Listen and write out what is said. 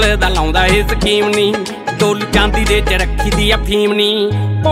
ਦਾ ਲਾਉਂਦਾ ਇਹ ਸਕੀਮ ਨੀ। ਡੋਲੂ ਚਾਂਦੀ ਦੇ ਚ ਰੱਖੀ ਦੀ ਅਫੀਮ ਨੀ।